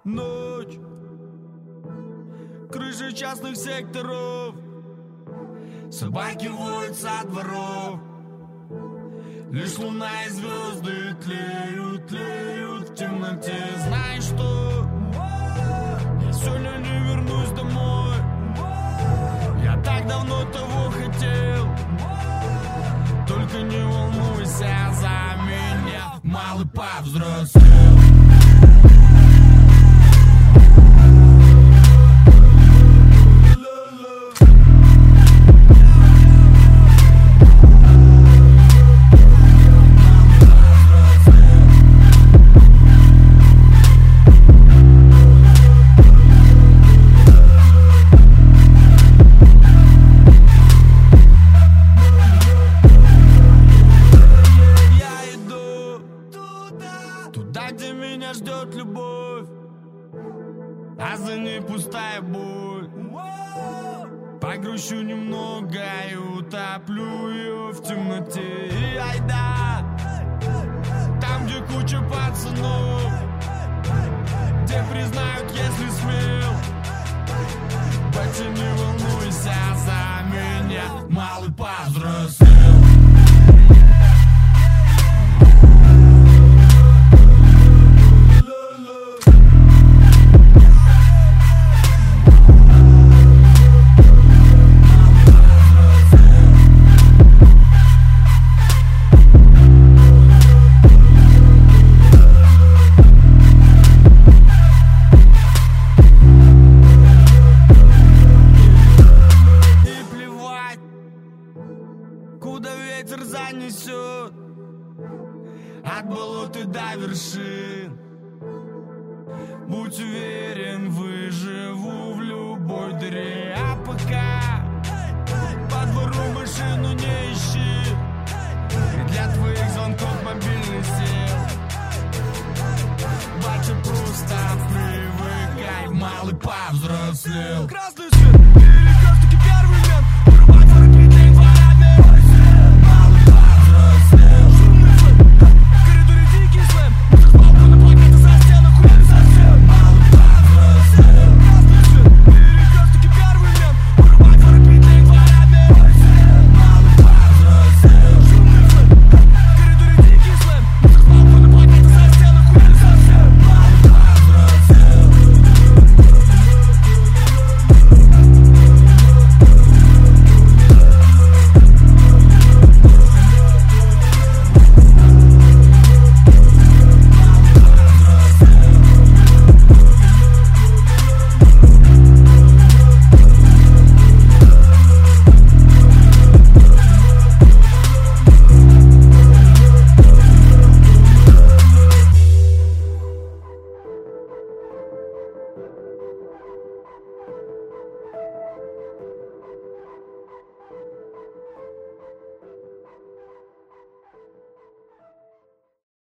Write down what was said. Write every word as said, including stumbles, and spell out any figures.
Ночь, крыши частных секторов, собаки воют со дворов. Лишь луна и звезды тлеют, тлеют в темноте. Знаешь что? Я сегодня не вернусь домой. Я так давно того хотел. Только не волнуйся за меня, малый повзрослел. Туда, где меня ждет любовь, а за ней пустая боль. Погрущу немного и утоплю ее в темноте. И айда, там, где куча пацанов, где признают, если смел. Батя, не волнуйся за меня, малый повзрослел. Куда ветер занесет, от болот и до вершин. Будь уверен, выживу в любой дыре. А пока по двору машину не ищи, и для твоих звонков мобильный сел. Батя, просто привыкай, малый повзрослел.